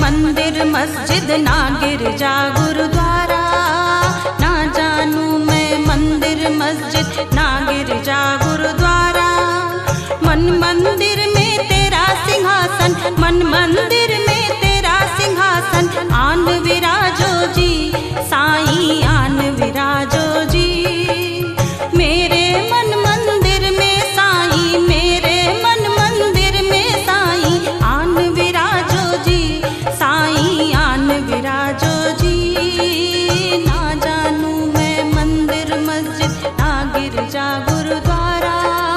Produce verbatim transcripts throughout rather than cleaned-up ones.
मंदिर मस्जिद ना गिरजा गुरुद्वारा, ना जानू मैं मंदिर मस्जिद ना गिरजा गुरुद्वारा। मन मंदिर में तेरा सिंहासन, मन मंदिर में तेरा सिंहासन, आन विराजो जी साईं आन विराजो जी। मेरे मन मंदिर में साईं, मेरे मन मंदिर में साईं आन विराजो जी साईं आन विराजो जी। ना जानू मैं मंदिर मस्जिद ना गिरजा गुरुद्वारा।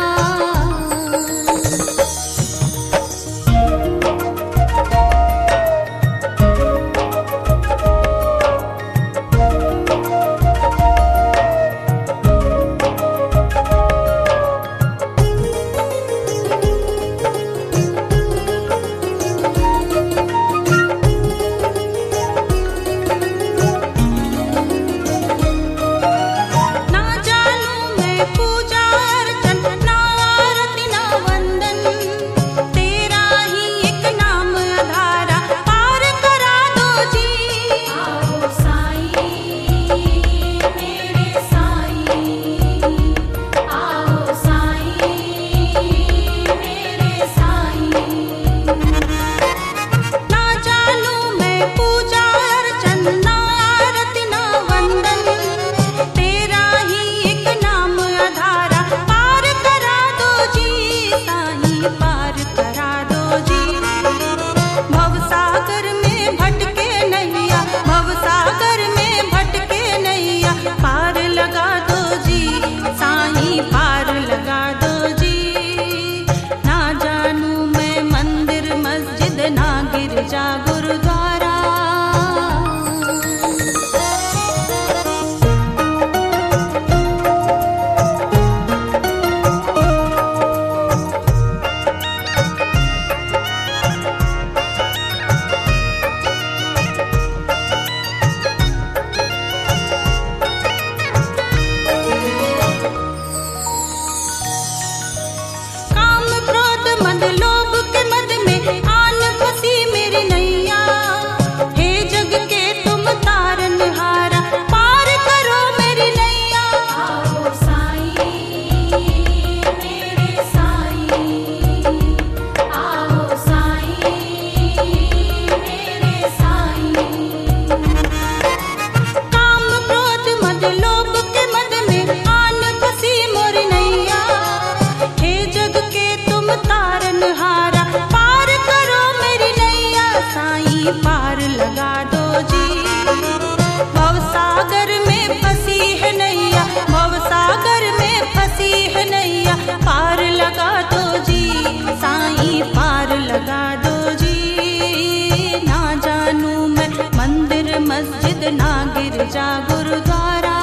पार लगा दो जी, भव सागर में फंसी है नैया, भव सागर में फंसी है नैया, पार लगा दो जी साईं पार लगा दो जी। ना जानू मैं मंदिर मस्जिद ना गिरजा गुरुद्वारा।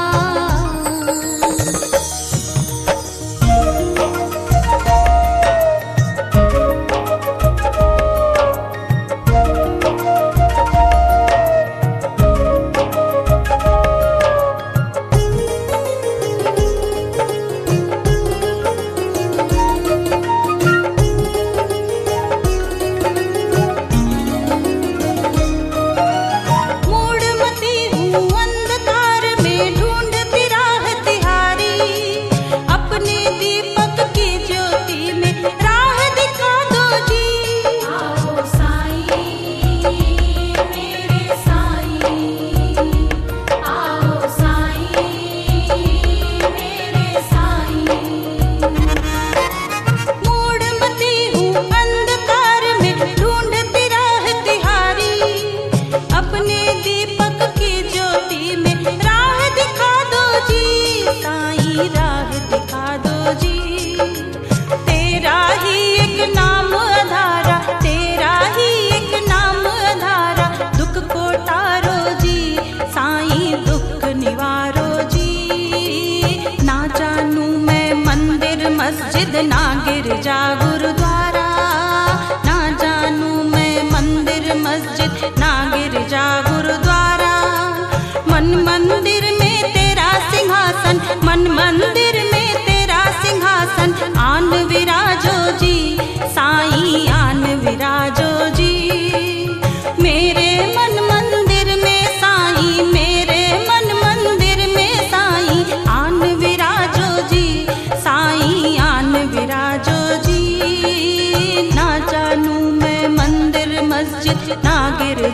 मस्जिद ना गिरजा गुरुद्वारा, ना जानू मैं मंदिर मस्जिद ना गिरजा गुरुद्वारा। मन मंदिर में तेरा सिंहासन, मन मंदिर में तेरा सिंहासन, आन विराजो जी साईं आन विराजो जी।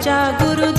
जा गुरुदेव।